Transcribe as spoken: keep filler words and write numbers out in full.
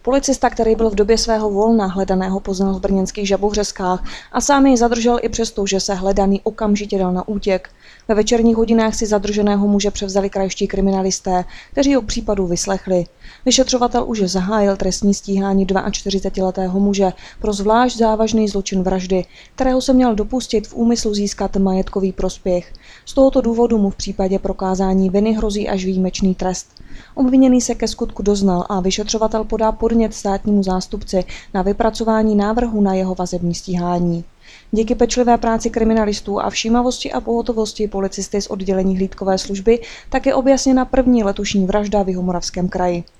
Policista, který byl v době svého volna hledaného poznal v brněnských Žabohřeskách a sám jej zadržel i přesto, že se hledaný okamžitě dal na útěk. Ve večerních hodinách si zadrženého muže převzali krajští kriminalisté, kteří ho k případu vyslechli. Vyšetřovatel už zahájil trestní stíhání čtyřicetiletého muže pro zvlášť závažný zločin vraždy, kterého se měl dopustit v úmyslu získat majetkový prospěch. Z tohoto důvodu mu v případě prokázání viny hrozí až výjimečný trest. Obviněný se ke skutku doznal a vyšetřovatel podá podnět státnímu zástupci na vypracování návrhu na jeho vazební stíhání. Díky pečlivé práci kriminalistů a všímavosti a pohotovosti policisty z oddělení hlídkové služby tak je objasněna první letošní vražda v Jihomoravském kraji.